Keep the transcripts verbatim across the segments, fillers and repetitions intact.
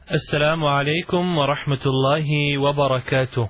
Assalamu alaikum wa rahmatullahi wa barakatuh.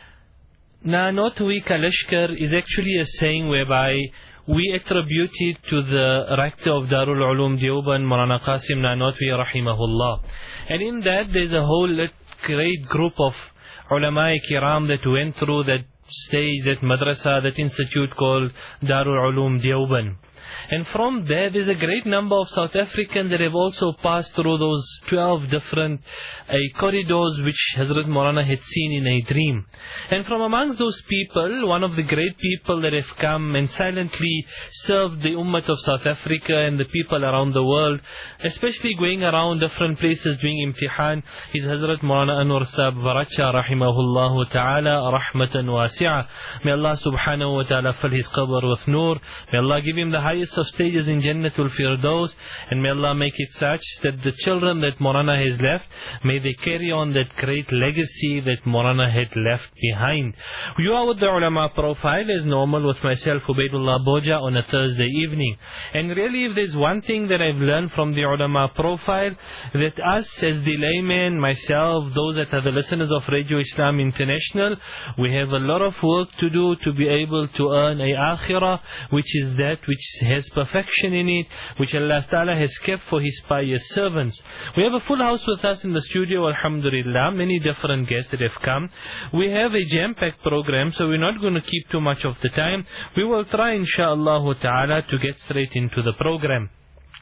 Naanotwi Kalashkar is actually a saying whereby we attribute it to the rector of Darul Ulum Deoband, Maulana Qasim Naanotwi rahimahullah. And in that there's a whole great group of ulama kiram that went through that stage, that madrasa, that institute called Darul Ulum Deoband. And from there, there's a great number of South Africans that have also passed through those twelve different uh, corridors which Hazrat Maulana had seen in a dream. And from amongst those people, one of the great people that have come and silently served the ummah of South Africa and the people around the world, especially going around different places doing imtihan, is Hazrat Maulana Anwar Sahib Varacha rahimahullah ta'ala rahmatan wasi'ah. May Allah subhanahu wa ta'ala fill his qabr with nur. May Allah give him the highest of stages in Jannatul Firdaus, and may Allah make it such that the children that Maulana has left, may they carry on that great legacy that Maulana had left behind. You are with the ulama profile as normal with myself, Ubaidullah Boja, on a Thursday evening. And really, if there's one thing that I've learned from the ulama profile, that us as the laymen, myself, those that are the listeners of Radio Islam International, we have a lot of work to do to be able to earn a akhirah, which is that which has perfection in it, which Allah Ta'ala has kept for His pious servants. We have a full house with us in the studio, alhamdulillah, many different guests that have come. We have a jam-packed program, so we're not going to keep too much of the time. We will try, insha'Allah Ta'ala, to get straight into the program.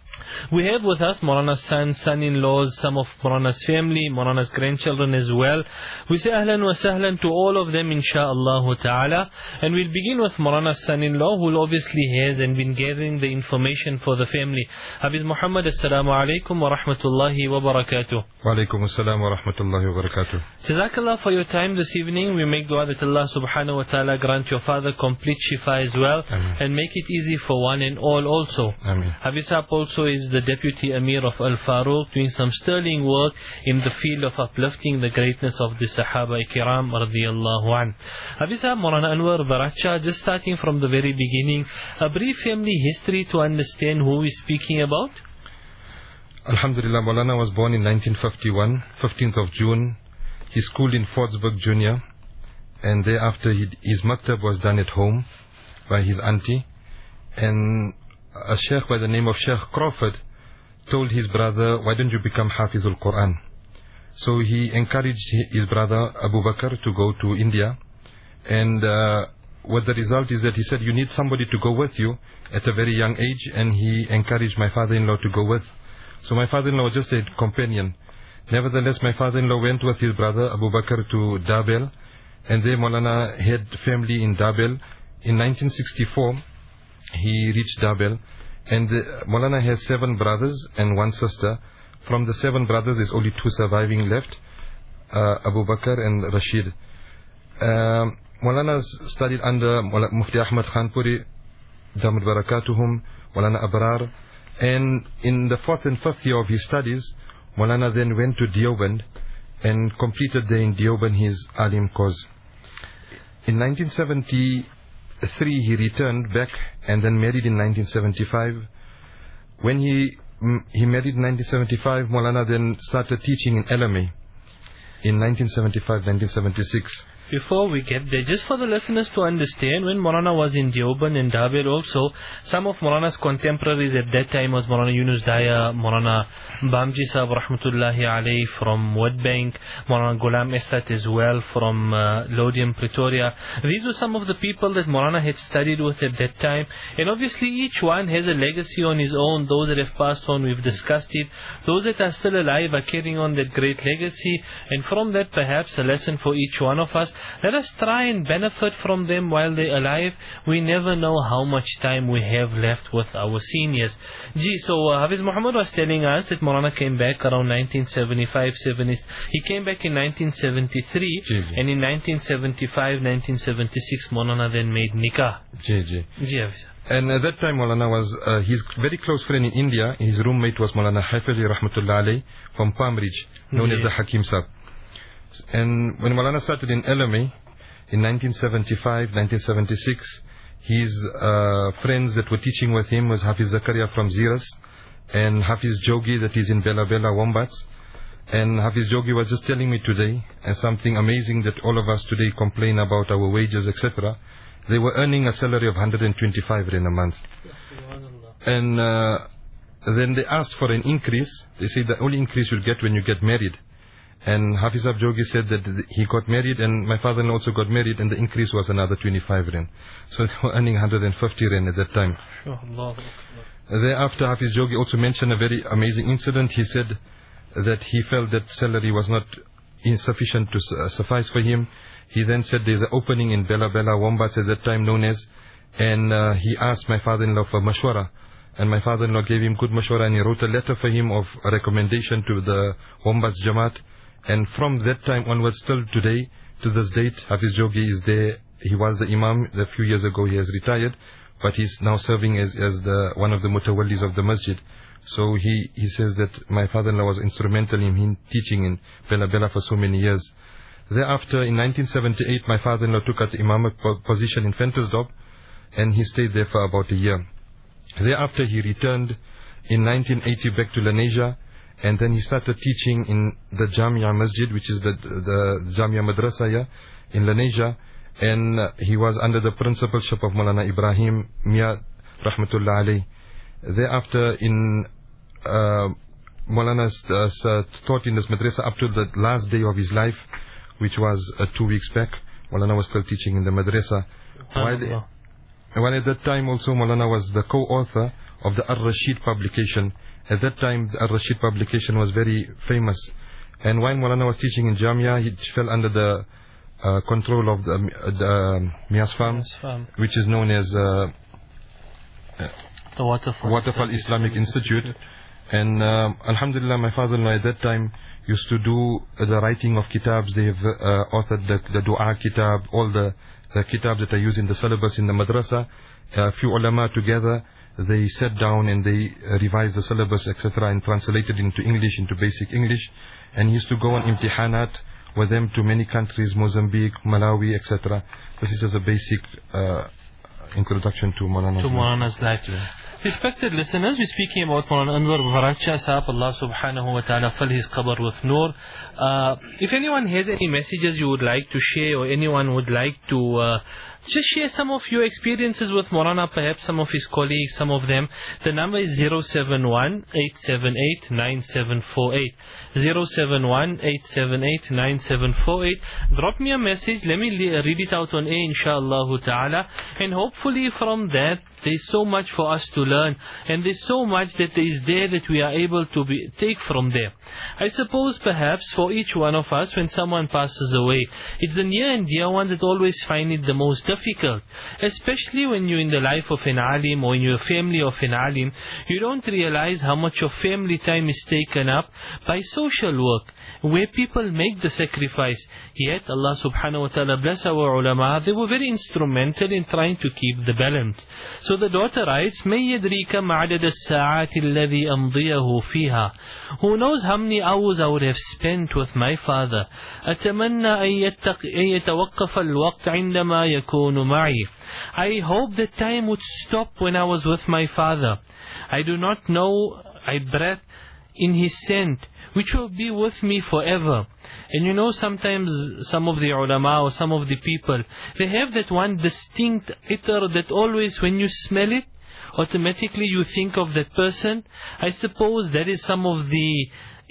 We have with us Maulana's sons, son-in-laws, some of Maulana's family, Maulana's grandchildren as well. We say ahlan wa sahlan to all of them, insha'Allah ta'ala. And we'll begin with Maulana's son-in-law, who obviously has and been gathering the information for the family. Hafiz Muhammad, assalamu alaikum wa rahmatullahi wa barakatuh. Wa alaikum assalam wa rahmatullahi wa barakatuh. Jazakallah for your time this evening. We make dua that Allah subhanahu wa ta'ala grant your father complete shifa as well. Ameen. And make it easy for one and all also. Ameen. Hafiz Sahab also is the Deputy Amir of Al Faruq, doing some sterling work in the field of uplifting the greatness of the Sahaba Kiram radiyallahu an. Hafiz Sahab, Maulana Anwar Varacha, just starting from the very beginning, a brief family history to understand who we're speaking about. Alhamdulillah, Maulana was born in nineteen fifty-one, fifteenth of June. He schooled in Fordsburg Junior, and thereafter he, his maktab was done at home by his auntie. And a sheikh by the name of Sheikh Crawford told his brother, why don't you become Hafizul Quran? So he encouraged his brother Abu Bakr to go to India. And uh, what the result is that he said, you need somebody to go with you at a very young age. And he encouraged my father-in-law to go with. So my father-in-law was just a companion. Nevertheless, my father-in-law went with his brother Abu Bakr to Dabel. And there Maulana had family in Dabel. In nineteen sixty-four, he reached Dabel, and uh, Maulana has seven brothers and one sister. From the seven brothers, there's only two surviving left, uh, Abu Bakr and Rashid. Um, Maulana studied under Mufti Ahmad Khanpuri, Damud Barakatuhum, Maulana Abrar, and in the fourth and fifth year of his studies, Maulana then went to Deoband and completed there in Deoband his Alim course. In nineteen seventy-three, he returned back and then married in nineteen seventy-five. When he he married in nineteen seventy-five, Maulana then started teaching in L M A in nineteen seventy-five nineteen seventy-six. Before we get there, just for the listeners to understand, when Maulana was in Deoband and Dabel also, some of Maulana's contemporaries at that time was Maulana Yunus Daya, Maulana Bamji Sahab rahmatullahi alayhi from Woodbank, Maulana Ghulam Esat as well from uh, Lodium, Pretoria. These were some of the people that Maulana had studied with at that time. And obviously each one has a legacy on his own. Those that have passed on, we've discussed it. Those that are still alive are carrying on that great legacy. And from that, perhaps a lesson for each one of us. Let us try and benefit from them while they're alive. We never know how much time we have left with our seniors. Gee, so uh, Hafiz Muhammad was telling us that Maulana came back around nineteen seventy-five, seventy. He came back in nineteen seventy-three, Gee, and in nineteen seventy-five, nineteen seventy-six, Maulana then made nikah. Gee, gee. Gee, Hafiz. And at that time, Maulana was, uh, his very close friend in India, his roommate was Maulana Haifazi Rahmatullah Alayhi from Palm Ridge, known yeah. as the Hakim Sahib. And when Maulana started in L M A in nineteen seventy-five, nineteen seventy-six, his uh, friends that were teaching with him was Hafiz Zakaria from Ziras and Hafiz Jogi that is in Bella Bella Wombats. And Hafiz Jogi was just telling me today, and something amazing that all of us today complain about our wages, et cetera. They were earning a salary of one hundred twenty-five rand a month. And uh, then they asked for an increase. They said the only increase you'll get when you get married. And Hafiz Jogi said that he got married, and my father-in-law also got married, and the increase was another twenty-five rand. So they were earning one hundred fifty rand at that time. Thereafter, Hafiz Jogi also mentioned a very amazing incident. He said that he felt that salary was not insufficient to uh, suffice for him. He then said there's an opening in Bella Bella, Wombats at that time known as, and uh, he asked my father-in-law for mashwara. And my father-in-law gave him good mashwara, and he wrote a letter for him of a recommendation to the Wombats Jamaat. And from that time onwards till today, to this date, Hafiz Jogi is there. He was the Imam. A few years ago he has retired, but he's now serving as, as the one of the mutawallis of the masjid. So he, he says that my father-in-law was instrumental in him teaching in Bella Bella for so many years. Thereafter, in nineteen seventy-eight, my father-in-law took at the Imam position in Ventersdorp, and he stayed there for about a year. Thereafter, he returned in nineteen eighty back to Lenasia, and then he started teaching in the Jamia Masjid, which is the, the Jamia Madrasa here in Lenasia, and uh, he was under the principalship of Maulana Ibrahim Mia Rahmatullah alayh. Thereafter, in uh, Maulana uh, taught in this madrasa up to the last day of his life, which was uh, two weeks back. Maulana was still teaching in the madrasa. While, while at that time also Maulana was the co-author of the Ar-Rashid publication. At that time, the Ar-Rashid publication was very famous. And while Maulana was teaching in Jamia, he fell under the uh, control of the, uh, the uh, Mias Farm, which is known as uh, the Waterfall, Waterfall Islamic Institute. And uh, Alhamdulillah, my father-in-law at that time used to do uh, the writing of kitabs. They have uh, authored the, the dua kitab, all the, the kitabs that are used in the syllabus in the madrasa. A few ulama together, they sat down and they uh, revised the syllabus, et cetera, and translated into English, into basic English. And he used to go on imtihanat with them to many countries, Mozambique, Malawi, et cetera. This is just a basic uh, introduction to Maulana's to Maulana's life. life. Respected listeners, we're speaking about Maulana Anwar Varacha Sahab. Allah subhanahu wa ta'ala fill his qabr with nur. Uh, if anyone has any messages you would like to share, or anyone would like to uh, just share some of your experiences with Maulana, perhaps some of his colleagues, some of them, the number is zero seven one, eight seven eight, nine seven four eight. zero seven one, eight seven eight, nine seven four eight. Drop me a message, let me read it out on air, inshallah ta'ala, and hopefully from that there's so much for us to learn, and there's so much that is there that we are able to be, take from there. I suppose perhaps for each one of us, when someone passes away, it's the near and dear ones that always find it the most difficult, especially when you're in the life of an alim or in your family of an alim. You don't realize how much of family time is taken up by social work, where people make the sacrifice. Yet Allah subhanahu wa ta'ala bless our ulama, they were very instrumental in trying to keep the balance. So the daughter writes, مَنْ يَدْرِيكَ مَعْدَدَ السَّاعَاتِ الَّذِي أَمْضِيَهُ فِيهَا. Who knows how many hours I would have spent with my father. أَتَمَنَّى أَن يَتَوَقَّفَ الْوَقْتَ عِنْدَمَا يَكُونُ مَعِي. I hope that time would stop when I was with my father. I do not know, I breath in his scent, which will be with me forever. And you know, sometimes some of the ulama or some of the people, they have that one distinct itar that always when you smell it, automatically you think of that person. I suppose that is some of the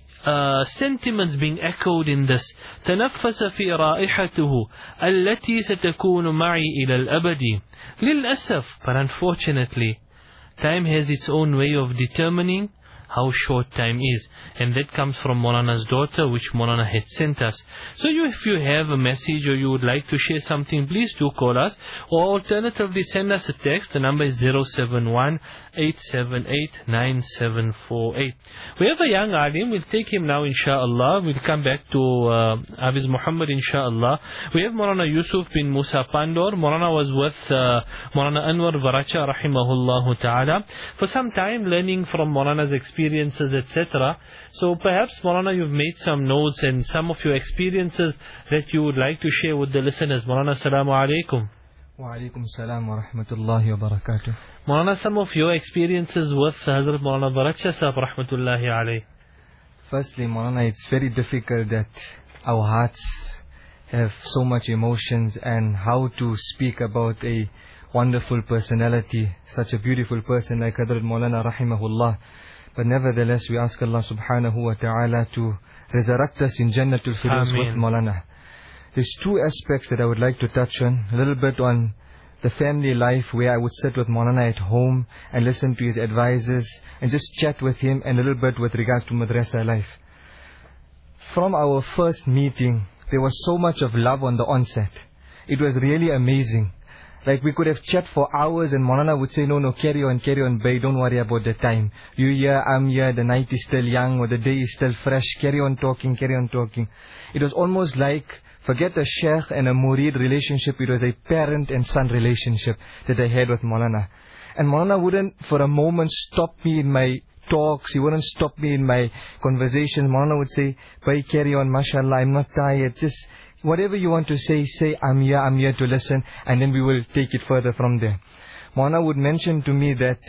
uh, sentiments being echoed in this. تنفس في رائحته التي ستكون معي إلى الأبد. للأسف, but unfortunately, time has its own way of determining how short time is, and that comes from Maulana's daughter, which Maulana had sent us. So you, if you have a message or you would like to share something, please do call us, or alternatively send us a text. The number is zero seven one, eight seven eight, nine seven four eight. We have a young alim, we'll take him now inshallah. We'll come back to uh, Hafiz Muhammad inshallah. We have Maulana Yusuf bin Musa Pandor. Maulana was with uh, Maulana Anwar Varacha rahimahullah ta'ala for some time, learning from Maulana's experience experiences, et cetera. So perhaps, Maulana, you've made some notes and some of your experiences that you would like to share with the listeners. Maulana, assalamu alaikum. Wa alaikum salam wa rahmatullahi wa barakatuh. Maulana, some of your experiences with Hazrat Maulana Varacha Sahab rahmatullahi alayh. Firstly, Maulana, it's very difficult that our hearts have so much emotions, and how to speak about a wonderful personality, such a beautiful person like Hadrat Maulana Rahimahullah. But nevertheless, we ask Allah subhanahu wa ta'ala to resurrect us in Jannatul Firdaus with Maulana. There's two aspects that I would like to touch on. A little bit on the family life, where I would sit with Maulana at home and listen to his advices and just chat with him, and a little bit with regards to madrasa life. From our first meeting, there was so much of love on the onset. It was really amazing. Like, we could have chat for hours and Maulana would say, no, no, carry on, carry on, bay, don't worry about the time. You here, I'm here, the night is still young, or the day is still fresh, carry on talking, carry on talking. It was almost like, forget a sheikh and a murid relationship, it was a parent and son relationship that I had with Maulana. And Maulana wouldn't for a moment stop me in my talks, he wouldn't stop me in my conversations. Maulana would say, bay, carry on, mashallah, I'm not tired, just whatever you want to say, say, I'm here, I'm here to listen, and then we will take it further from there. Maulana would mention to me that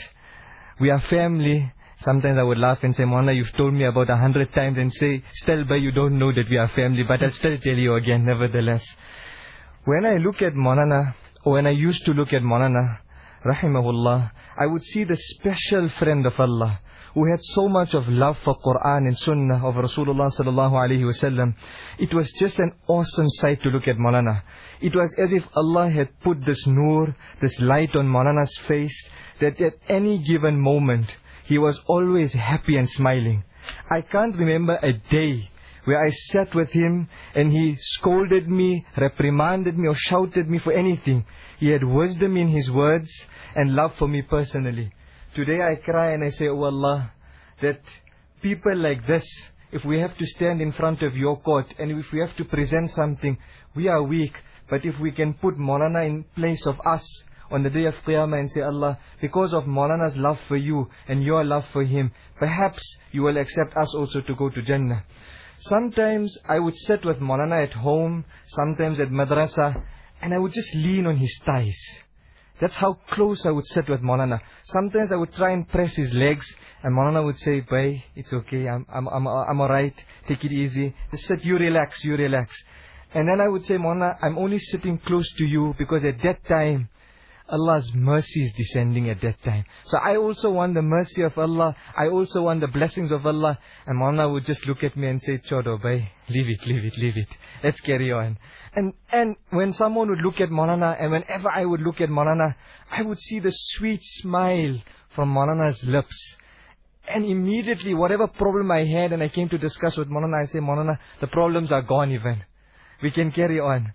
we are family. Sometimes I would laugh and say, Maulana, you've told me about a hundred times, and say, still, but you don't know that we are family, but I'll still tell you again, nevertheless. When I look at Maulana, or when I used to look at Maulana, Rahimahullah, I would see the special friend of Allah, who had so much of love for Quran and Sunnah of Rasulullah sallallahu alaihi wasallam. It was just an awesome sight to look at Maulana. It was as if Allah had put this noor, this light on Maulana's face, that at any given moment, he was always happy and smiling. I can't remember a day where I sat with him and he scolded me, reprimanded me, or shouted me for anything. He had wisdom in his words and love for me personally. Today I cry and I say, oh Allah, that people like this, if we have to stand in front of your court and if we have to present something, we are weak. But if we can put Maulana in place of us on the day of Qiyamah and say, Allah, because of Maulana's love for you and your love for him, perhaps you will accept us also to go to Jannah. Sometimes I would sit with Maulana at home, sometimes at madrasa, and I would just lean on his thighs. That's how close I would sit with Maulana. Sometimes I would try and press his legs, and Maulana would say, Bhai, it's okay, I'm, I'm, I'm, I'm alright, take it easy, just sit, you relax, you relax. And then I would say, Maulana, I'm only sitting close to you because at that time, Allah's mercy is descending at that time. So I also want the mercy of Allah. I also want the blessings of Allah. And Maulana would just look at me and say, Chodo, bhai, leave it, leave it, leave it. Let's carry on. And and when someone would look at Maulana, and whenever I would look at Maulana, I would see the sweet smile from Maulana's lips. And immediately, whatever problem I had and I came to discuss with Maulana, I say, Maulana, the problems are gone even. We can carry on.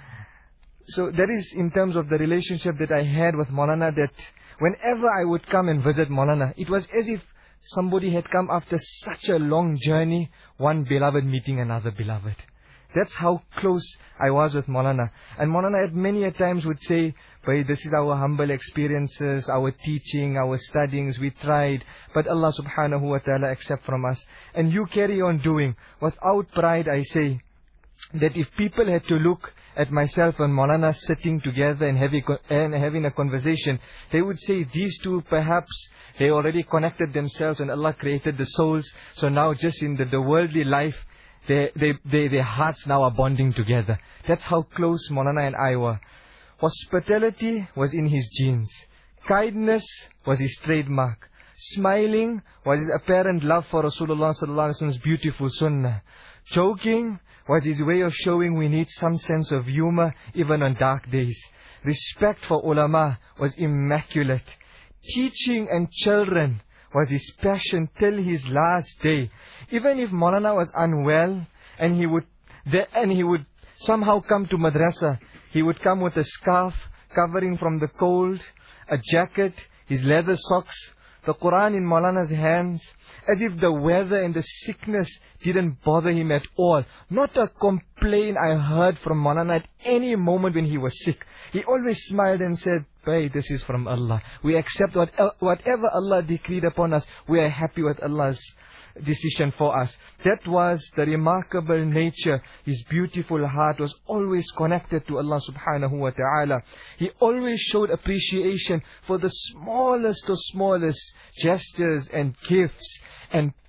So that is in terms of the relationship that I had with Maulana, that whenever I would come and visit Maulana, it was as if somebody had come after such a long journey, one beloved meeting another beloved. That's how close I was with Maulana. And Maulana at many a times would say, Bhai, this is our humble experiences, our teaching, our studyings, we tried, but Allah subhanahu wa ta'ala accept from us. And you carry on doing. Without pride, I say, that if people had to look at myself and Maulana sitting together and having, and having a conversation, they would say, these two perhaps, they already connected themselves and Allah created the souls. So now just in the, the worldly life, they, they, they, their hearts now are bonding together. That's how close Maulana and I were. Hospitality was in his genes. Kindness was his trademark. Smiling was his apparent love for Rasulullah sallallahu alaihi wasallam's beautiful sunnah. Joking was his way of showing we need some sense of humor even on dark days. Respect for ulama was immaculate. Teaching and children was his passion till his last day. Even if Maulana was unwell and he would and he would somehow come to madrasa, he would come with a scarf covering from the cold, a jacket, his leather socks, the Quran in Maulana's hands, as if the weather and the sickness didn't bother him at all. Not a complaint I heard from Maulana at any moment when he was sick. He always smiled and said, Bhai, this is from Allah. We accept what, whatever Allah decreed upon us. We are happy with Allah's decision for us. That was the remarkable nature. His beautiful heart was always connected to Allah subhanahu wa ta'ala. He always showed appreciation for the smallest of smallest gestures and gifts and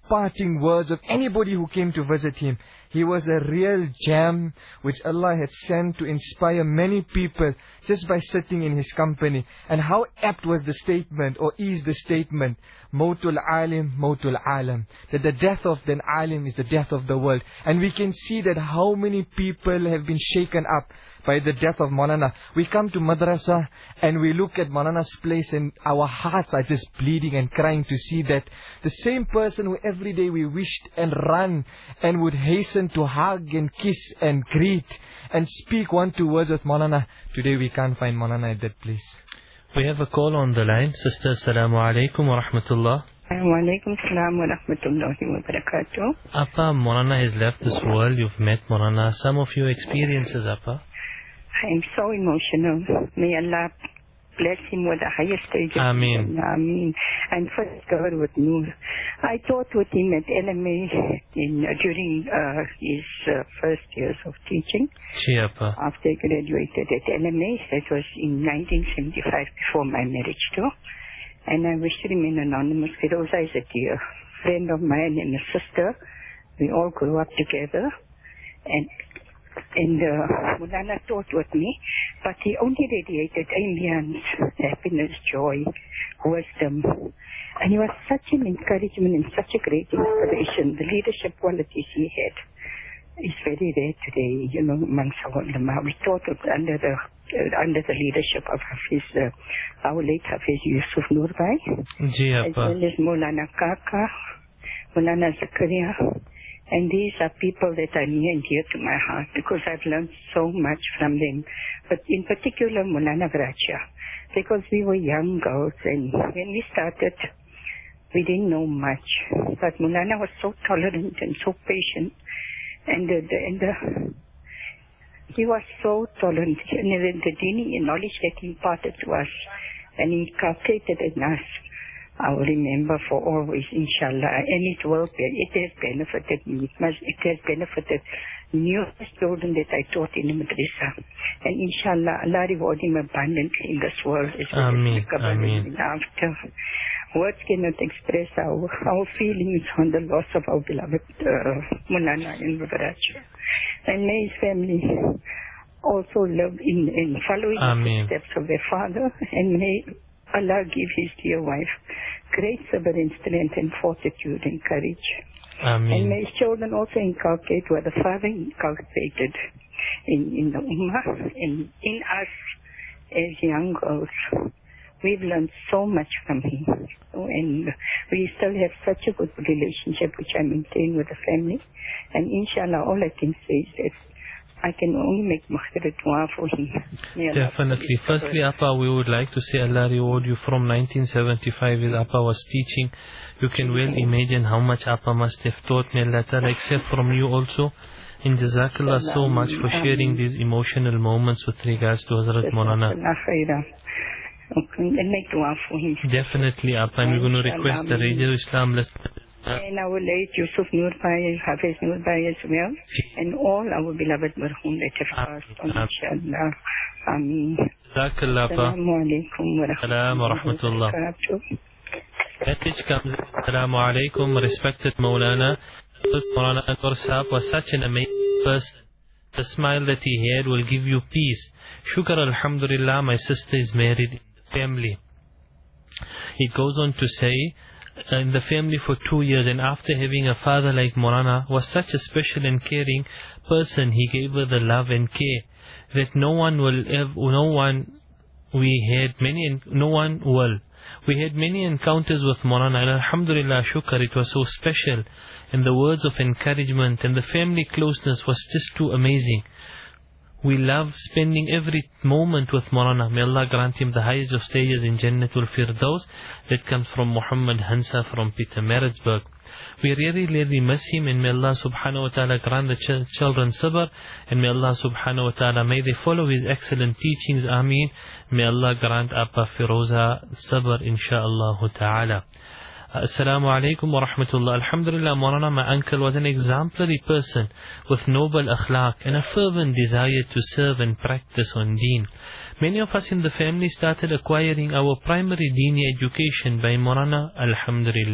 parting words of anybody who came to visit him. He was a real gem which Allah had sent to inspire many people just by sitting in his company. And how apt was the statement, or is the statement, Mautul Alim, Mautul Alam, that the death of an alim is the death of the world. And we can see that how many people have been shaken up by the death of Maulana. We come to madrasa and we look at Maulana's place and our hearts are just bleeding and crying to see that the same person who every day we wished and run and would hasten to hug and kiss and greet and speak one, two words with Maulana, today we can't find Maulana at that place. We have a call on the line. Sister, Assalamu alaikum wa rahmatullah. Wa alaikum salam wa rahmatullahi wa barakatuh. Appa, Maulana has left this world. You've met Maulana. Some of your experiences, Appa. I am so emotional. May Allah bless him with the highest stage. Ameen. Ameen. And first covered with Noor. I taught with him at L M A in, uh, during uh, his uh, first years of teaching. Ji, Appa. After I graduated at L M A, that was in nineteen seventy-five, before my marriage too. And I wished him in anonymous. Firoza is a dear friend of mine and a sister. We all grew up together. And And uh, Maulana taught with me, but he only radiated ambience, happiness, joy, wisdom. And he was such an encouragement and such a great inspiration. The leadership qualities he had is very rare today, you know, amongst our ulama. We taught it under the uh, under the leadership of Hafiz, uh, our late Hafiz Yusuf Nurbhai, as well as Maulana Kaka, Maulana Zakaria. And these are people that are near and dear to my heart because I've learned so much from them. But in particular, Maulana Vracha, because we were young girls and when we started, we didn't know much. But Maulana was so tolerant and so patient. And, the, the, and the, he was so tolerant. And the, the dini knowledge that he imparted to us and he inculcated in us, I will remember for always, inshallah, and it will be, it has benefited me, it has benefited new children that I taught in the madrasa. And inshallah, Allah reward him abundantly in this world as well as in after. Words cannot express our, our feelings on the loss of our beloved uh, Maulana and Vracha. And may his family also live in, in following the steps of their father, and may Allah give his dear wife great sabr and strength and fortitude and courage. Ameen. And may his children also inculcate what the father inculcated in, in the ummah and in us as young girls. We've learned so much from him. And we still have such a good relationship which I maintain with the family. And inshallah, all I can say is that I can only make maghfirah dua for him. Definitely. Firstly, Appa, we would like to say Allah reward you from nineteen seventy-five as Appa was teaching. You can well imagine how much Appa must have taught. May Allah Ta'ala accept from you also. And Jazakallah so much for sharing these emotional moments with regards to Hazrat Maulana. And make dua for him. Definitely, Appa. And we're going to request the Radio Islam listeners. And our late Yusuf Nurbhai, Hafiz Nurbhai as well, and all our beloved marhum that have passed on, inshallah. Ameen. Jazakallah. Assalamu alaikum wa rahmatullah. Message comes. Assalamu alaikum, respected Maulana. Maulana Anwar Saab was such an amazing person. The smile that he had will give you peace. Shukr alhamdulillah, my sister is married in the family. It goes on to say, in the family for two years, and after having a father like Maulana was such a special and caring person, he gave her the love and care that no one will ever, no one we had many, no one will. We had many encounters with Maulana, and alhamdulillah, shukr, it was so special, and the words of encouragement and the family closeness was just too amazing. We love spending every moment with Maulana. May Allah grant him the highest of stages in Jannatul Firdaus. That comes from Muhammad Hansa from Peter Maritzburg. We really, really miss him, and may Allah subhanahu wa ta'ala grant the ch children sabr, and may Allah subhanahu wa ta'ala, may they follow his excellent teachings. Ameen. May Allah grant Appa Firoza sabr, insha'Allah ta'ala. Assalamu alaikum wa rahmatullah. Alhamdulillah, Maulana, my uncle was an exemplary person with noble akhlaq and a fervent desire to serve and practice on deen. Many of us in the family started acquiring our primary dini education by Maulana, alhamdulillah.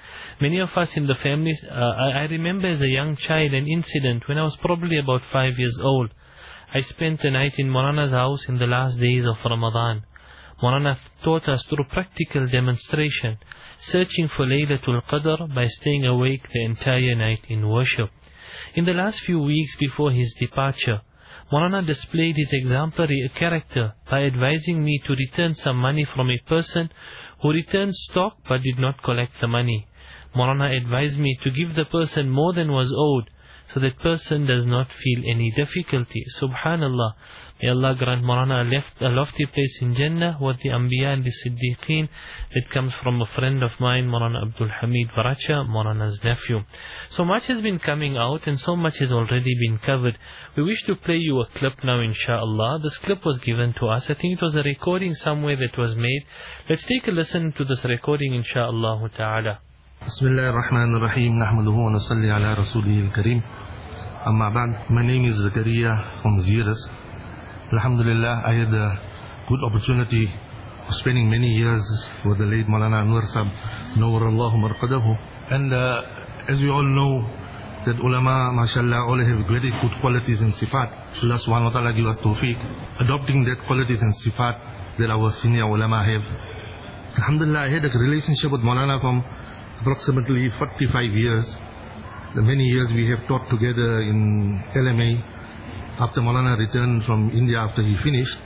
Many of us in the families, uh, I, I remember as a young child an incident when I was probably about five years old. I spent the night in Maulana's house in the last days of Ramadan. Maulana taught us through practical demonstration, searching for Laylatul Qadr by staying awake the entire night in worship. In the last few weeks before his departure, Maulana displayed his exemplary character by advising me to return some money from a person who returned stock but did not collect the money. Maulana advised me to give the person more than was owed, so that person does not feel any difficulty. Subhanallah. May Allah grant Maulana left a lofty place in Jannah with the Anbiya and the Siddiqeen. That comes from a friend of mine, Maulana Abdul Hamid Baracha, Maulana's nephew. So much has been coming out and so much has already been covered. We wish to play you a clip now, inshallah. This clip was given to us. I think it was a recording somewhere that was made. Let's take a listen to this recording, inshallah ta'ala. Bismillah ar-Rahman ar-Rahim. Nahmaduhu wa nusalli ala Rasulih al-Kareem. Amma ba'd. My name is Zakaria from Ziras. Alhamdulillah, I had a good opportunity of spending many years with the late Maulana Anwar Sahib, Nawwarallahu marqadahu. And uh, as we all know, that ulama, mashallah, all have very good qualities and sifat. Allah subhanahu wa ta'ala give us tawfiq, adopting that qualities and sifat that our senior ulama have. Alhamdulillah, I had a relationship with Maulana from approximately forty-five years. The many years we have taught together in L M A. After Maulana returned from India after he finished,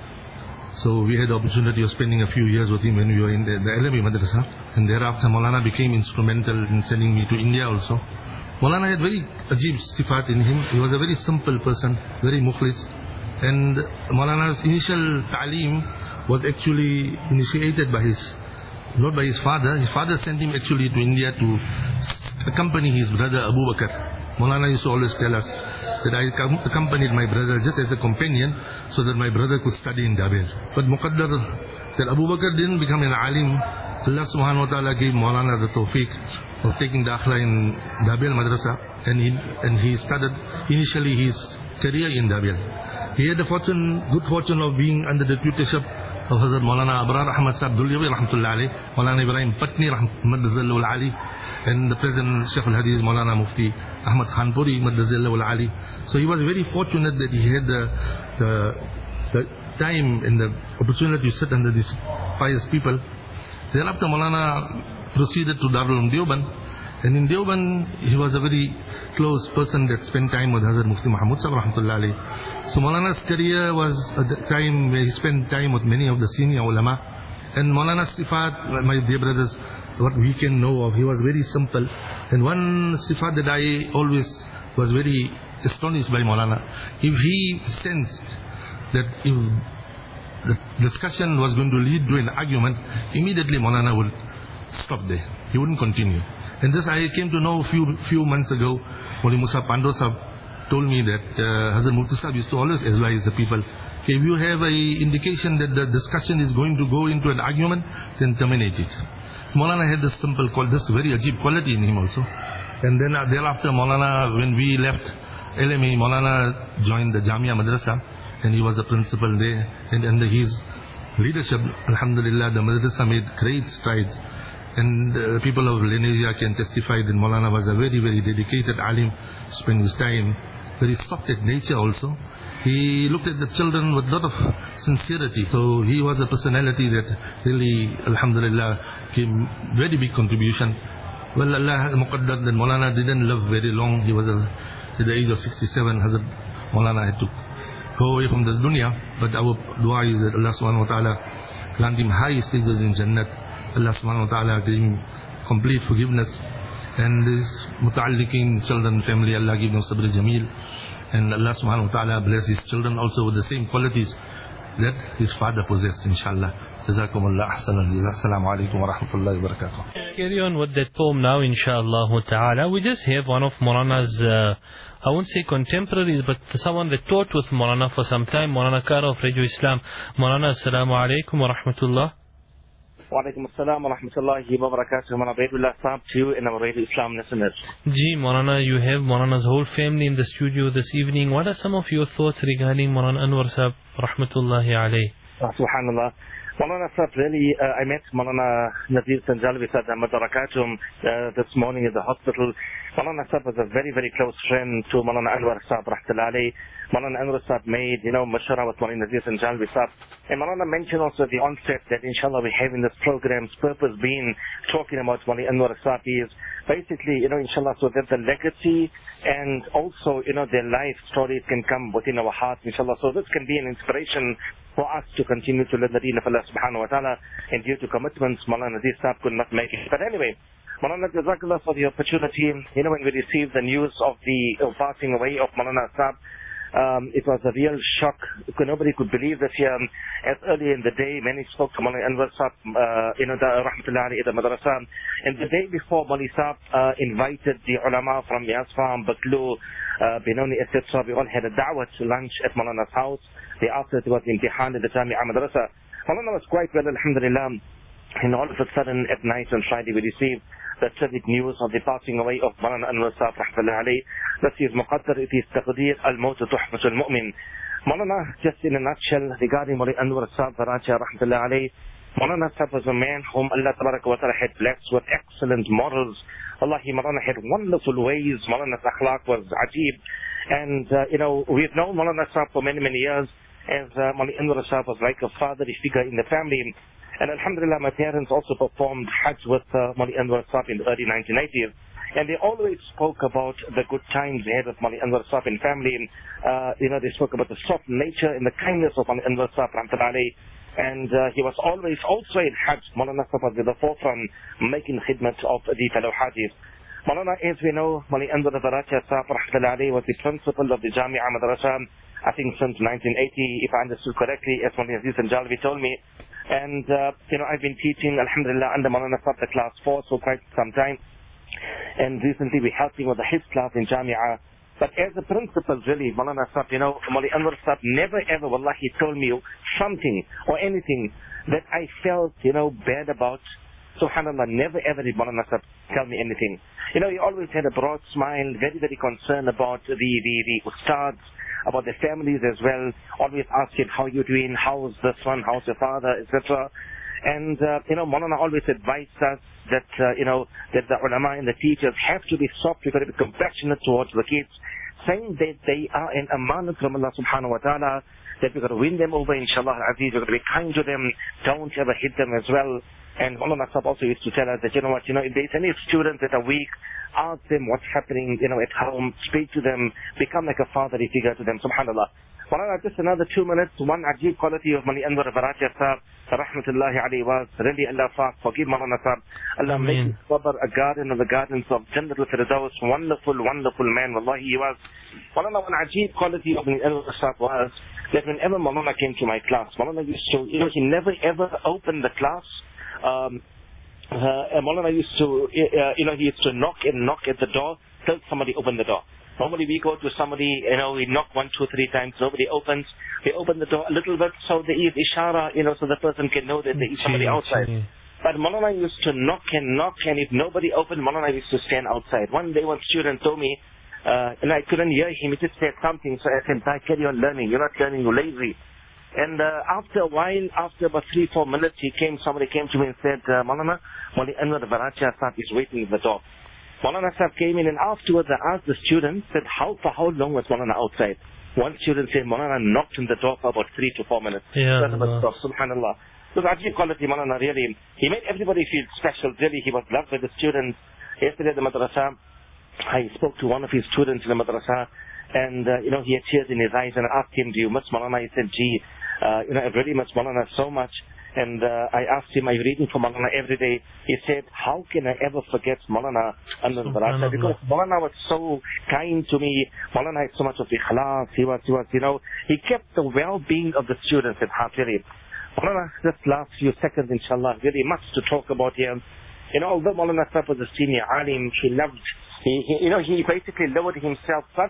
so we had the opportunity of spending a few years with him when we were in the, the L M A Madrasa. And thereafter Maulana became instrumental in sending me to India also. Maulana had very ajib sifat in him. He was a very simple person, very mukhlis. And Maulana's initial ta'aleem was actually initiated by his, not by his father. His father sent him actually to India to accompany his brother Abu Bakr. Maulana used to always tell us that I accompanied my brother just as a companion so that my brother could study in Dabil. But Muqaddar, that Abu Bakr didn't become an alim. Allah subhanahu wa ta'ala gave Maulana the tawfiq of taking Dakhla in Dabil Madrasa, and he, and he started initially his career in Dabil. He had the fortune, good fortune of being under the tutorship of Hazrat Maulana Abrar Ahmad Sahib Dulyawi rahmatullah alayh, Maulana Ibrahim Patni rahmatullah alayh, and the present Shaykh al-Hadith Maulana Mufti Ahmad Khanpuri Madazillah al-Ali. So he was very fortunate that he had the, the, the time and the opportunity to sit under these pious people. Thereafter Maulana proceeded to Darul Uloom Deoband, and in Deoband he was a very close person that spent time with Hazrat Mufti Mahmud Sahib rahmatullah alayh. So Maulana's career was at the time where he spent time with many of the senior ulama. And Maulana's sifat, my dear brothers, what we can know of, he was very simple. And one sifat that I always was very astonished by Maulana, if he sensed that if the discussion was going to lead to an argument, immediately Maulana would stop there. He wouldn't continue. And this I came to know a few, few months ago. Maulana Musa Pando Sahib told me that uh, Hazrat Mufti Sahib used to always advise the people, if you have a indication that the discussion is going to go into an argument, then terminate it. So Maulana had this simple, this very ajib quality in him also. And then uh, thereafter Maulana, when we left L M A, Maulana joined the Jamia Madrasa, and he was a principal there. And under his leadership, alhamdulillah, the Madrasa made great strides. And uh, people of Lenasia can testify that Maulana was a very, very dedicated alim, spent his time, very soft at nature also. He looked at the children with a lot of sincerity. So he was a personality that really, alhamdulillah, gave very big contribution. Well, Allah Muqaddar that Maulana didn't live very long. He was a, at the age of sixty-seven, Hazrat Maulana had to go away from this dunya. But our dua is that Allah subhanahu wa ta'ala grant him high stages in Jannat. Allah subhanahu wa ta'ala gave him complete forgiveness. And his muta'alliqeen children, family, Allah give them sabr jameel. And Allah subhanahu wa ta'ala bless his children also with the same qualities that his father possessed, inshallah. Jazakumullah ahsanan jazak. Assalamu alaikum wa rahmatullahi wa barakatuh. Carry on with that poem now, inshallah ta'ala. We just have one of Maulana's, uh, I won't say contemporaries, but someone that taught with Maulana for some time, Maulana Kara of Radio Islam. Maulana, assalamu alaikum wa rahmatullah. Wa alaikum assalam wa rahmatullahi wa barakatuh. Maulana Baitullah Sahib to you and our Radio Islam listeners. Ji, Maulana, you have Maulana's whole family in the studio this evening. What are some of your thoughts regarding Maulana Anwar Sahib, rahmatullahi alayh? Uh, Subhanallah. Maulana Sahib, really, uh, I met Maulana Nazir Sanjalvi Sahib Ahmad Barakatum uh, this morning at the hospital. Maulana Sahib was a very, very close friend to Maulana Anwar Sahib Rahmatullah alayhi. Maulana Anwar Sahib made, you know, mashara with Maulana Nazir Sanjalvi Sahib. And Maulana mentioned also at the onset that inshallah we're having this program's purpose being talking about Maulana Anwar Sahib is basically, you know, inshallah, so that the legacy and also, you know, their life stories can come within our hearts, inshallah. So this can be an inspiration for us to continue to learn the deen of Allah subhanahu wa ta'ala, and due to commitments, Maulana Nazir Sahib could not make it. But anyway, Maulana, Jazakallah for the opportunity. You know, when we received the news of the uh, passing away of Maulana Sahib, um, it was a real shock. Nobody could believe this here. As early in the day, many spoke to Maulana Anwar Sahib, uh, you know, the Rahmatullah alayhi, the madrasa. And the day before, Maulana Sahib uh, invited the ulama from Yazfam, Baklu, uh, Benoni, et cetera. We all had a da'wah to lunch at Maulana's house. They asked us what imtihan at the Jami'ah Madrasa. Maulana was quite well, alhamdulillah. And all of a sudden, at night on Friday, we received the tragic news of the passing away of Maulana Anwar Sahib Rahmatullah alayhi. This is Muqaddar, it is Taqdeer, Al-Mawt Tuhfatul Mu'min. Maulana, just in a nutshell, regarding Maulana Anwar Sahib Rahmatullah alayhi, Maulana Sahib was a man whom Allah Tabaraka wa Ta'ala had blessed with excellent morals. Wallahi, Maulana had wonderful ways. Maulana's akhlaq was ajeeb. And, uh, you know, we've known Maulana Sahib for many, many years, as uh, Maulana Anwar Sahib was like a fatherly figure in the family. And alhamdulillah, my parents also performed Hajj with uh, Maulana Anwar Sahib in the early nineteen eighties. And they always spoke about the good times they had with Maulana Anwar Sahib in family. And, uh, you know, they spoke about the soft nature and the kindness of Maulana Anwar Sahib Rahmatullah alayhi. And uh, he was always also in Hajj. Maulana Sahib was at the forefront making khidmat of the fellow Hajjis. Maulana, as we know, Maulana Anwar Sahib Rahmatullah alayhi was the principal of the Jami'ah Madrasa, I think since nineteen eighty, if I understood correctly, as Maulana Aziz Sanjalvi told me. And, uh, you know, I've been teaching, alhamdulillah, under Maulana Sahib, the class four for quite some time. And recently we're helping with the Hifz class in Jami'ah. But as a principal, really, Maulana Sahib, you know, Maulana Anwar Sahib never ever, wallahi, told me something or anything that I felt, you know, bad about. Subhanallah, never ever did Maulana Sahib tell me anything. You know, he always had a broad smile, very, very concerned about the, the, the ustads, about their families as well, always asking, how are you doing, how's this one, how's your father, et cetera. And, uh, you know, Maulana always advised us that, uh, you know, that the ulama and the teachers have to be soft, we've got to be compassionate towards the kids, saying that they are an amanat from Allah subhanahu wa ta'ala, that we've got to win them over, inshallah aziz, we've got to be kind to them, don't ever hit them as well. And Maulana Sahib also used to tell us that, you know what, you know, if there's any students that are weak, ask them what's happening, you know, at home, speak to them, become like a fatherly figure to them, subhanallah. Maulana, just another two minutes, one ajeeb quality of Maulana Anwar Sahib, rahmatullahi alayhi, was really Allah Faq, forgive Maulana Sahib, Allah make his qabr a garden of the gardens of Jannatul Firdaus, wonderful, wonderful man, wallahi he was. Maulana, one ajeeb quality of Maulana Anwar Sahib was that whenever Maulana came to my class, Maulana used to, you know, he never ever opened the class. Um, uh, Maulana used to, uh, you know, he used to knock and knock at the door till somebody opened the door. Normally we go to somebody, you know, we knock one, two, three times, nobody opens. We open the door a little bit so there is ishara, you know, so the person can know that there is somebody outside. But Maulana used to knock and knock, and if nobody opened, Maulana used to stand outside. One day one student told me, uh, and I couldn't hear him, he just said something, so I said, "I carry on learning, you're not learning, you're lazy." And uh, after a while, after about three, four minutes, he came, somebody came to me and said, uh, Maulana, Maulana Anwar Sahib is waiting at the door. Maulana Sahib came in, and afterwards I asked the student, said, how for how long was Maulana outside? One student said, Maulana knocked on the door for about three to four minutes. Yeah, subhanallah. So the Ajib quality, Maulana, really, he made everybody feel special, really, he was loved by the students. Yesterday at the madrasa, I spoke to one of his students in the madrasa, and, uh, you know, he had tears in his eyes, and I asked him, do you miss Maulana? He said, gee, uh, you know, I really miss Maulana so much. And uh, I asked him, are you reading for Maulana every day? He said, how can I ever forget Maulana Anwar Sahib? Because Maulana was so kind to me. Maulana had so much of ikhlas. He was, he was, you know, he kept the well-being of the students at heart, really. Maulana, just last few seconds, inshallah, really much to talk about here. You know, although Maulana Sahib was a senior alim, he loved, he, he, you know, he basically lowered himself such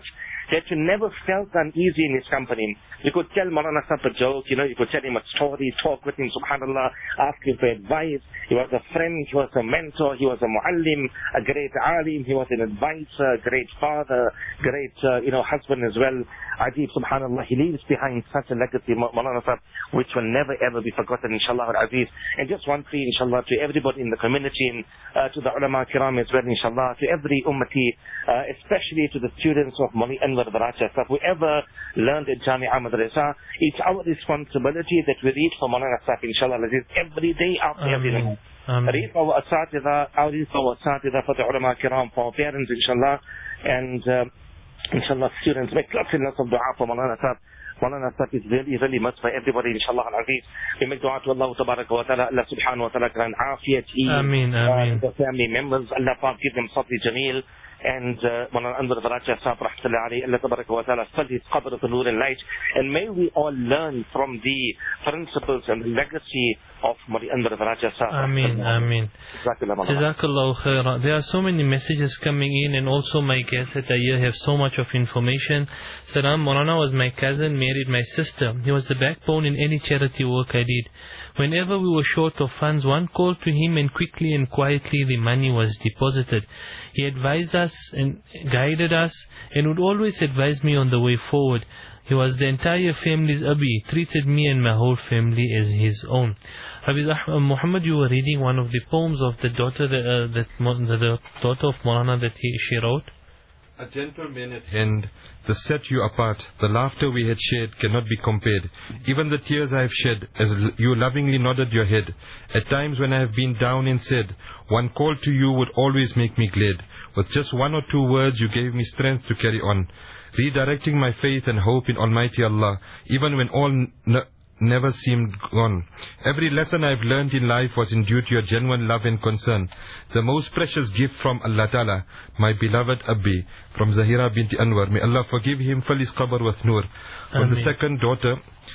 that you never felt uneasy in his company. You could tell Maulana Sahib a joke, you know, you could tell him a story, talk with him, subhanallah, ask him for advice. He was a friend, he was a mentor, he was a muallim, a great alim, he was an advisor, great father, great, uh, you know, husband as well. Ajib, subhanallah, he leaves behind such a legacy, Maulana Sahib, which will never ever be forgotten, inshallah al-aziz. And just one plea, inshallah, to everybody in the community, and uh, to the ulama kiram as well, inshallah, to every ummati, uh, especially to the students of Mawlana Anwar Baracha Sahib, whoever learned at Jami'ah Madrasa, it's our responsibility that we read for Maulana Sahib, inshallah al-aziz, every day after every day. Read for our asatidha, read for our asatidha, for the ulama kiram, for our parents, inshallah, and uh, inshallah, students, make lots and lots of dua for Maulana Sahib. Maulana Sahib is really, really must by everybody, inshallah al-aziz. We make dua to Allah tabaraka wa ta'ala, Allah subhanahu wa ta'ala grant afiyat, Ameen, Ameen. Uh, the family members, Allah Pak give them sabri jameel, and Maulana Anwar Baracha Sahib rahmatullahi alayhi, Allah tabaraka wa ta'ala fill his qabr with nur and light, and may we all learn from the principles and the legacy of Maulana Anwar Baracha Sahib. Ameen, Ameen. Jazakallahu khaira. There are so many messages coming in, and also my guests that are here have so much of information. Salam, Maulana was my cousin, married my sister. He was the backbone in any charity work I did. Whenever we were short of funds, one called to him and quickly and quietly the money was deposited. He advised us and guided us and would always advise me on the way forward. He was the entire family's Abi, treated me and my whole family as his own. Hafiz Muhammad, you were reading one of the poems of the daughter, the, uh, that, the, the daughter of Maulana that he, she wrote. A gentleman at hand, the set you apart, the laughter we had shared cannot be compared. Even the tears I have shed, as you lovingly nodded your head. At times when I have been down and said, one call to you would always make me glad. With just one or two words you gave me strength to carry on, redirecting my faith and hope in Almighty Allah, even when all n never seemed gone. Every lesson I have learned in life was in due to your genuine love and concern. The most precious gift from Allah Ta'ala, my beloved Abi, from Zahira binti Anwar. May Allah forgive him, fill his qabr with nur. For the second daughter,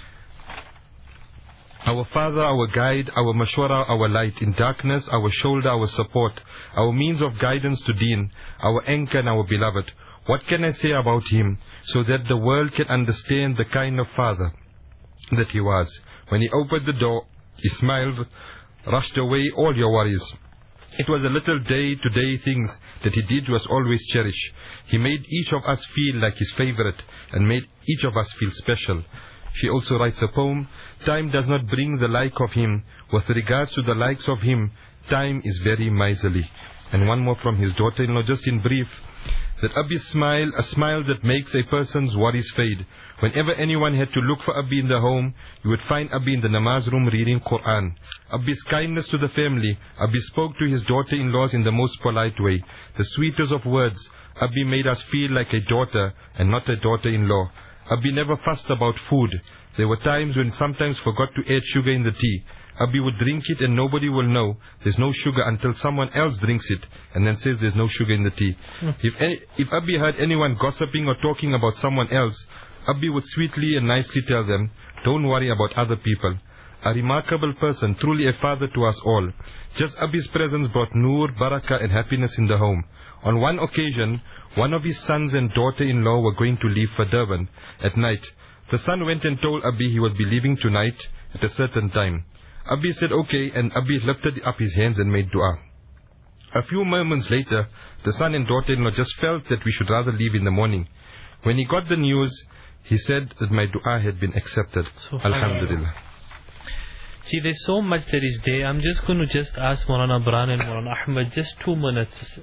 our father, our guide, our mashwara, our light in darkness, our shoulder, our support, our means of guidance to deen, our anchor and our beloved. What can I say about him, so that the world can understand the kind of father that he was? When he opened the door, he smiled, rushed away all your worries. It was the little day-to-day things that he did was always cherish. He made each of us feel like his favorite, and made each of us feel special. She also writes a poem, time does not bring the like of him. With regards to the likes of him, time is very miserly. And one more from his daughter-in-law, just in brief, that Abi's smile, a smile that makes a person's worries fade. Whenever anyone had to look for Abi in the home, you would find Abi in the namaz room reading Quran. Abi's kindness to the family, Abi spoke to his daughter-in-laws in the most polite way. The sweetest of words, Abi made us feel like a daughter and not a daughter-in-law. Abi never fussed about food. There were times when sometimes forgot to add sugar in the tea. Abi would drink it and nobody will know there's no sugar until someone else drinks it and then says there's no sugar in the tea. Mm. If any, if Abi heard anyone gossiping or talking about someone else, Abi would sweetly and nicely tell them, don't worry about other people. A remarkable person, truly a father to us all. Just Abi's presence brought nur, barakah and happiness in the home. On one occasion, one of his sons and daughter-in-law were going to leave for Durban at night. The son went and told Abi he would be leaving tonight at a certain time. Abi said okay, and Abi lifted up his hands and made dua. A few moments later, the son and daughter-in-law just felt that we should rather leave in the morning. When he got the news, he said that my dua had been accepted. Alhamdulillah. See, there's so much that is there. I'm just going to just ask Maulana Bran and Maulana Ahmed just two minutes.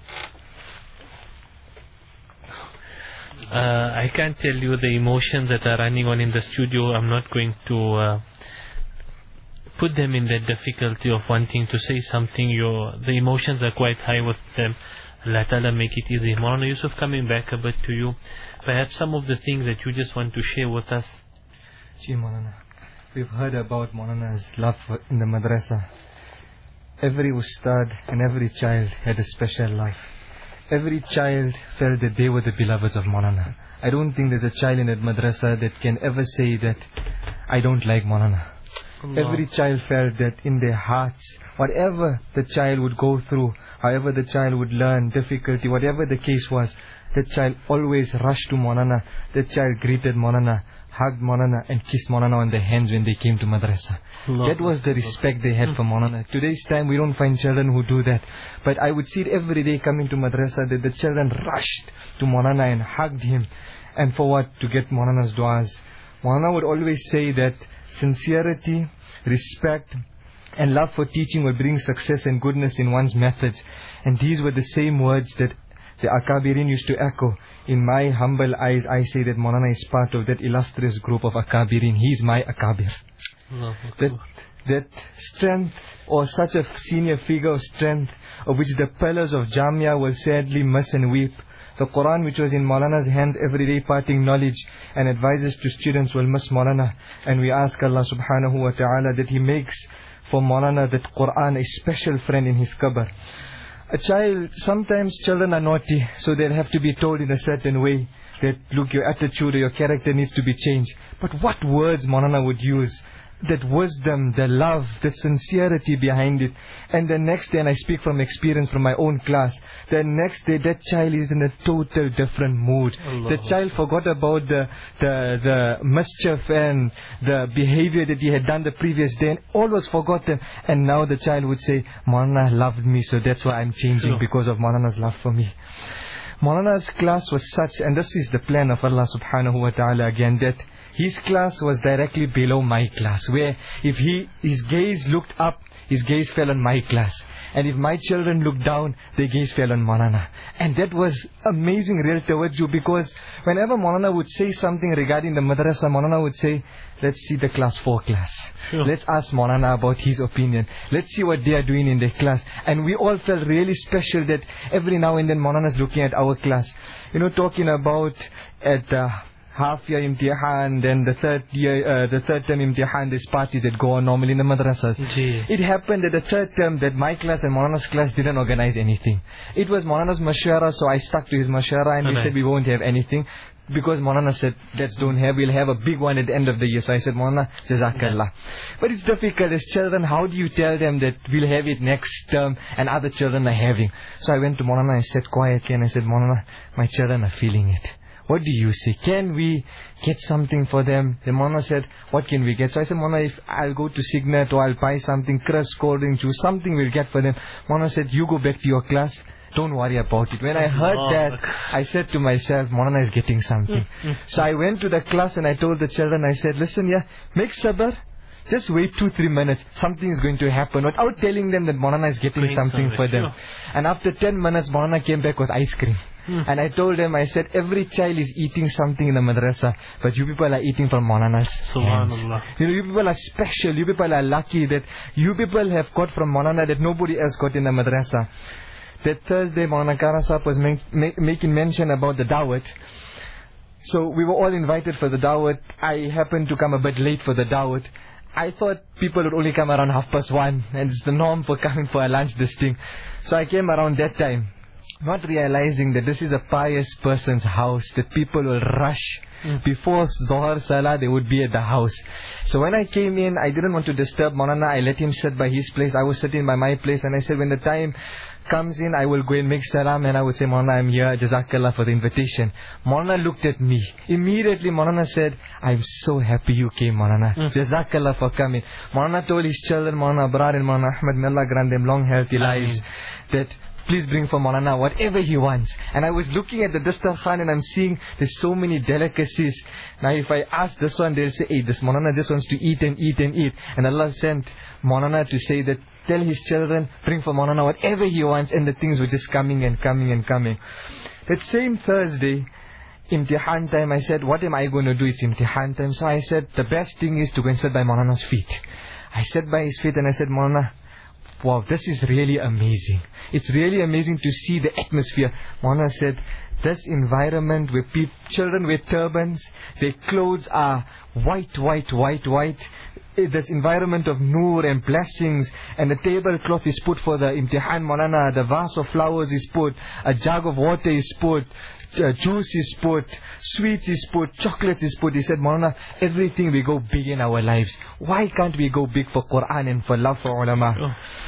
Uh, I can't tell you the emotions that are running on in the studio. I'm not going to uh, put them in that difficulty of wanting to say something. Your the emotions are quite high with them. Allah Ta'ala make it easy. Maulana Yusuf, coming back a bit to you, perhaps some of the things that you just want to share with us. Ji Maulana, we've heard about Maulana's love in the madrasa. Every ustad and every child had a special love. Every child felt that they were the beloveds of Maulana. I don't think there's a child in that madrasa that can ever say that I don't like Maulana. Allah. Every child felt that in their hearts, whatever the child would go through, however the child would learn, difficulty, whatever the case was, that child always rushed to Maulana. That child greeted Maulana, hugged Maulana and kissed Maulana on the hands when they came to madrasa. Allah. That was the respect they had for Maulana. Today's time we don't find children who do that. But I would see it every day coming to madrasa that the children rushed to Maulana and hugged him. And for what? To get Maulana's du'as. Maulana would always say that sincerity, respect and love for teaching will bring success and goodness in one's methods. And these were the same words that the Akabirin used to echo. In my humble eyes, I say that Maulana is part of that illustrious group of Akabirin. He is my Akabir. That, that strength, or such a senior figure of strength, of which the pillars of Jamia will sadly miss and weep. The Quran, which was in Maulana's hands every day, imparting knowledge and advices to students, will miss Maulana. And we ask Allah subhanahu wa ta'ala that He makes for Maulana that Quran a special friend in his qabr. A child, sometimes children are naughty, so they'll have to be told in a certain way that, look, your attitude or your character needs to be changed. But what words Maulana would use? That wisdom, the love, the sincerity behind it. And the next day, and I speak from experience from my own class, the next day that child is in a total different mood. Allah. The child forgot about the, the, the mischief and the behavior that he had done the previous day, and all was forgotten. And now the child would say, Maulana loved me, so that's why I'm changing, sure, because of Maulana's love for me. Maulana's class was such, and this is the plan of Allah subhanahu wa ta'ala again, that his class was directly below my class, where if he his gaze looked up, his gaze fell on my class. And if my children looked down, their gaze fell on Maulana. And that was amazing real tawajjuh, because whenever Maulana would say something regarding the madrasa, Maulana would say, let's see the class four class. Sure. Let's ask Maulana about his opinion. Let's see what they are doing in their class. And we all felt really special that every now and then Maulana's looking at our class. You know, talking about at the half year imtihan, then the third year, uh, the third term imtihan, there's parties that go on normally in the madrasas. Gee. It happened that the third term that my class and Maulana's class didn't organize anything. It was Maulana's mashwara, so I stuck to his mashwara, and okay. we said we won't have anything. Because Maulana said, let's don't have, we'll have a big one at the end of the year. So I said, Maulana, Jazakallah. But it's difficult as children, how do you tell them that we'll have it next term and other children are having? So I went to Maulana and said quietly, and I said, Maulana, my children are feeling it. What do you say? Can we get something for them? Then Maulana said, what can we get? So I said, Maulana, if I'll go to Signet or I'll buy something, crisp, cold drink, juice, something we'll get for them. Maulana said, you go back to your class. Don't worry about it. When I heard that, I said to myself, Maulana is getting something. So I went to the class and I told the children, I said, listen, yeah, make sabr. Just wait two, three minutes. Something is going to happen. Without telling them that Maulana is getting Bring something for them. Sure. And after ten minutes, Maulana came back with ice cream. Hmm. And I told them, I said, every child is eating something in the madrasa, but you people are eating from Maulana's hands. You know, you people are special. You people are lucky that you people have got from Maulana that nobody else got in the madrasa. That Thursday, Maulana Kara Sahib was make, make, making mention about the dawat. So we were all invited for the dawat. I happened to come a bit late for the dawat. I thought people would only come around half past one, and it's the norm for coming for a lunch, this thing. So I came around that time, not realizing that this is a pious person's house, that people will rush. Mm. Before Zohar Salah, they would be at the house. So when I came in, I didn't want to disturb Maulana. I let him sit by his place. I was sitting by my place, and I said, when the time comes in, I will go and make salam, and I would say, Maulana, I'm here, Jazakallah for the invitation. Maulana looked at me. Immediately, Maulana said, I'm so happy you came, Maulana. Mm. Jazakallah for coming. Maulana told his children, Maulana Abrar and Maulana Ahmed, may Allah grant them long, healthy lives, that please bring for Maulana whatever he wants. And I was looking at the Dastarkhan and I'm seeing there's so many delicacies. Now if I ask this one, they'll say, hey, this Maulana just wants to eat and eat and eat. And Allah sent Maulana to say that, tell his children, bring for Maulana whatever he wants, and the things were just coming and coming and coming. That same Thursday, imtihan time, I said, what am I going to do? It's imtihan time. So I said, the best thing is to go and sit by Maulana's feet. I sat by his feet and I said, Maulana, wow, this is really amazing. It's really amazing to see the atmosphere. Maulana said, this environment where pe children wear turbans, their clothes are white, white, white, white. This environment of noor and blessings, and the tablecloth is put for the imtihan, Maulana, the vase of flowers is put, a jug of water is put, uh, juice is put, sweets is put, chocolates is put. He said, Maulana, everything we go big in our lives. Why can't we go big for Quran and for love for ulama? Oh.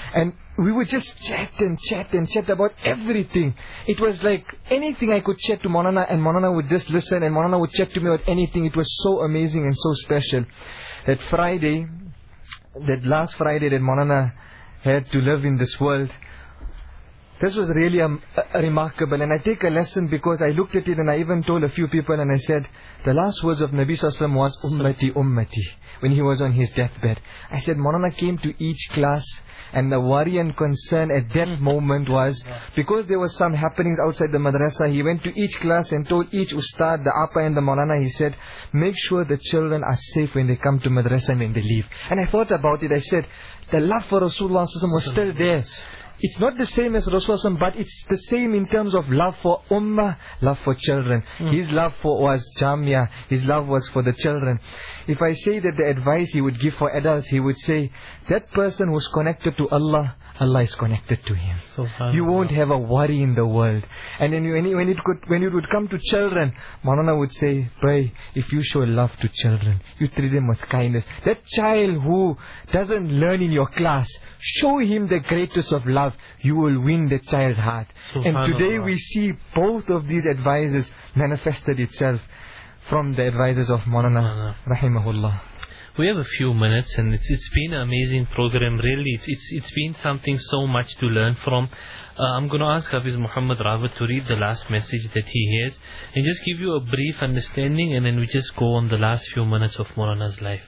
And we would just chat and chat and chat about everything. It was like anything I could chat to Maulana, and Maulana would just listen, and Maulana would chat to me about anything. It was so amazing and so special. That Friday, that last Friday that Maulana had to live in this world, this was really um, uh, remarkable. And I take a lesson because I looked at it and I even told a few people and I said, the last words of Nabi Sallallahu Alaihi Wasallam was, Ummati, Ummati, when he was on his deathbed. I said, Maulana came to each class, and the worry and concern at that moment was, because there was some happenings outside the madrasa, he went to each class and told each ustad, the appa and the Maulana, he said, make sure the children are safe when they come to madrasa and when they leave. And I thought about it, I said, the love for Rasulullah was still there. It's not the same as Rasulullah, but it's the same in terms of love for ummah, love for children. Mm. His love for was jamia, his love was for the children. If I say that the advice he would give for adults, he would say, that person who's connected to Allah, Allah is connected to him. You won't have a worry in the world. And then when, when, it could, when it would come to children, Maulana would say, pray, if you show love to children, you treat them with kindness. That child who doesn't learn in your class, show him the greatest of love. You will win the child's heart. And today we see both of these advices manifested itself from the advices of Maulana Rahimahullah. We have a few minutes, and it's it's been an amazing program. Really, it's it's it's been something so much to learn from. Uh, I'm going to ask Hafiz Muhammad Rawat to read the last message that he has, and just give you a brief understanding, and then we just go on the last few minutes of Maulana's life.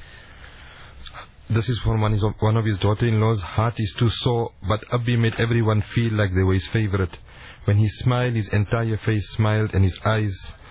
This is from one, one of his daughter-in-law's. Heart is too sore, but Abbi made everyone feel like they were his favorite. When he smiled, his entire face smiled, and his eyes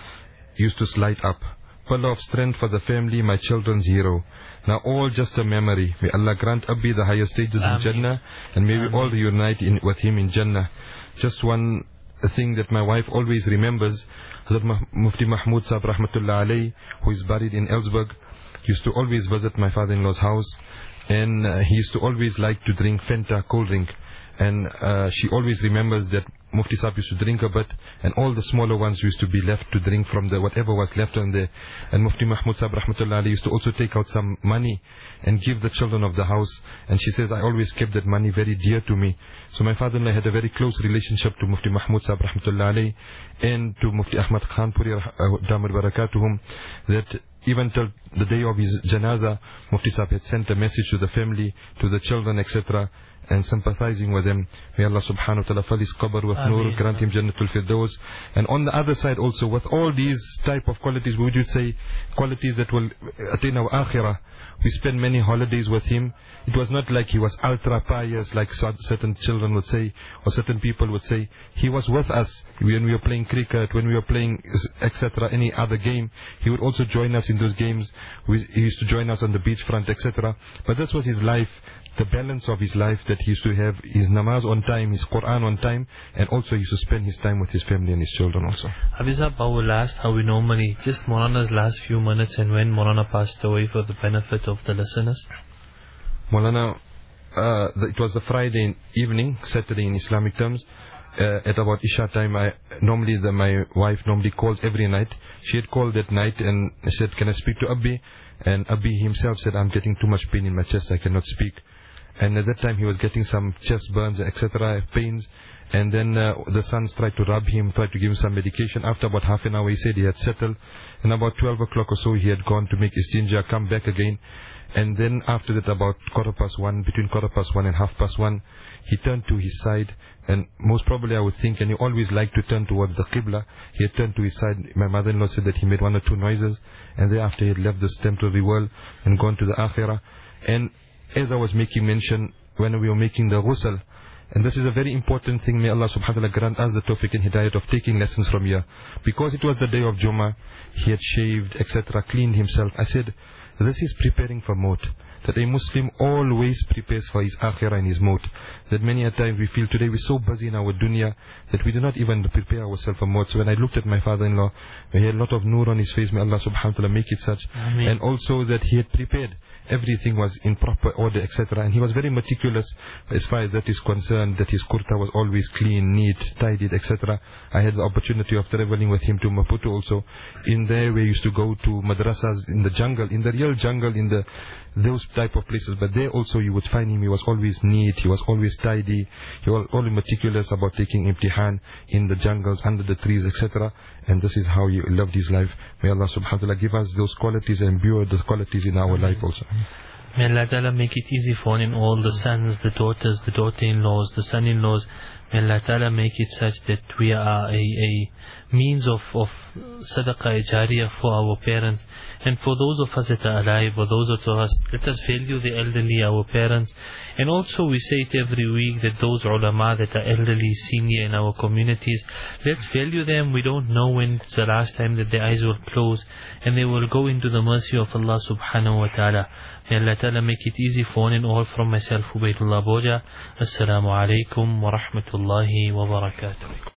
used to light up. Pillar of strength for the family, my children's hero. Now all just a memory. May Allah grant Abbi the higher stages Ameen. in Jannah, and may Ameen. we all reunite in, with him in Jannah. Just one thing that my wife always remembers, Hazrat Mufti Mahmud Sahib Rahmatullah Alayhi, who is buried in Ellsberg, used to always visit my father-in-law's house, and uh, he used to always like to drink Fanta cold drink. And uh, she always remembers that Mufti Sahib used to drink a bit, and all the smaller ones used to be left to drink from the whatever was left on there. And Mufti Mahmud Sahib Rahmatullah Alayhi used to also take out some money and give the children of the house. And she says, I always kept that money very dear to me. So my father-in-law had a very close relationship to Mufti Mahmud Sahib Rahmatullah Alayhi and to Mufti Ahmad Khan Puri Damar Barakatuhum, that even till the day of his janazah, Mufti Sahib had sent a message to the family, to the children, et cetera, and sympathizing with them. May Allah subhanahu wa ta'ala fill his qabr with nur, grant him Jannatul Firdaus. And on the other side also, with all these type of qualities, would you say qualities that will attain our akhirah? We spent many holidays with him. It was not like he was ultra pious like certain children would say, or certain people would say. He was with us when we were playing cricket, when we were playing et cetera, any other game. He would also join us in those games. We, he used to join us on the beachfront, et cetera. But this was his life. The balance of his life, that he used to have his namaz on time, his Quran on time, and also he used to spend his time with his family and his children also. Habizab, our last, how we normally, just Maulana's last few minutes, and when Maulana passed away for the benefit of the listeners. Maulana, uh, the, it was the Friday evening, Saturday in Islamic terms. Uh, at about Isha time, I normally the, my wife normally calls every night. She had called that night and said, can I speak to Abbi? And Abbi himself said, I'm getting too much pain in my chest, I cannot speak. And at that time he was getting some chest burns, et cetera, pains. And then uh, the sons tried to rub him, tried to give him some medication. After about half an hour he said he had settled. And about twelve o'clock or so he had gone to make istinja, come back again. And then after that, about quarter past one, between quarter past one and half past one, he turned to his side. And most probably I would think, and he always liked to turn towards the Qibla, he had turned to his side. My mother-in-law said that he made one or two noises, and thereafter he had left this temporary world and gone to the Akhirah. And as I was making mention, when we were making the ghusl, and this is a very important thing, may Allah subhanahu wa ta'ala grant us the tawfiq and hidayat of taking lessons from here. Because it was the day of Jummah, he had shaved, et cetera, cleaned himself. I said, this is preparing for maut. That a Muslim always prepares for his akhirah and his maut. That many a time we feel today we're so busy in our dunya that we do not even prepare ourselves for maut. So when I looked at my father-in-law, he had a lot of nur on his face. May Allah subhanahu wa ta'ala make it such. Ameen. And also that he had prepared. Everything was in proper order, et cetera. And he was very meticulous as far as that is concerned, that his kurta was always clean, neat, tidied, et cetera. I had the opportunity of traveling with him to Maputo also. In there we used to go to madrasas in the jungle, in the real jungle, in the those type of places. But there also you would find him, he was always neat, he was always tidy, he was always meticulous about taking imtihan in the jungles, under the trees, et cetera. And this is how he loved his life. May Allah subhanahu wa ta'ala give us those qualities and imbue those qualities in our life also. May Allah Ta'ala make it easy for him, all the sons, the daughters, the daughter-in-laws, the son-in-laws. May Allah Ta'ala make it such that we are a, a means of, of sadaqah jariyah for our parents. And for those of us that are alive, or those of us, let us value the elderly, our parents. And also we say it every week that those ulama that are elderly, senior in our communities, let's value them. We don't know when it's the last time that their eyes will close and they will go into the mercy of Allah subhanahu wa ta'ala. May Allah Ta'ala make it easy for one and all. From myself, Ubaydullah Boja. Assalamu alaikum wa rahmatullahi wa barakatuh.